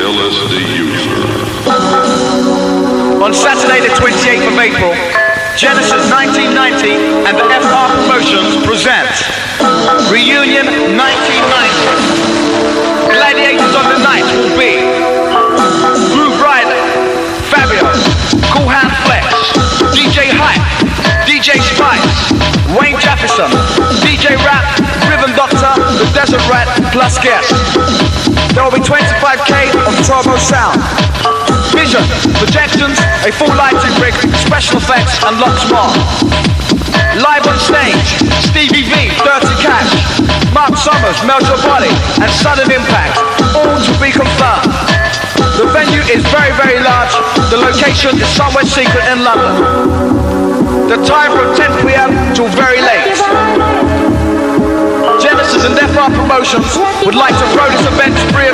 LSD user. On Saturday the 28th of April, Genesis 1990 and the FR Promotions present Reunion 1990. Gladiators of the night will be Groove Rider, Fabio, Cool Hand Flex, DJ Hype, DJ Spice, Wayne Jefferson, DJ Rap, Rhythm Doctor, The Desert Rat, plus guests. There will be 25k of Turbo Sound, vision, projections, a full lighting rig, special effects and lots more. Live on stage, Stevie V, Dirty Cash, Mark Summers, Meljo Body and Sudden Impact, all to be confirmed. The venue is very, very large. The location is somewhere secret in London. The time from 10 p.m. till very late. Genesis and FR Promotions would like to throw this event free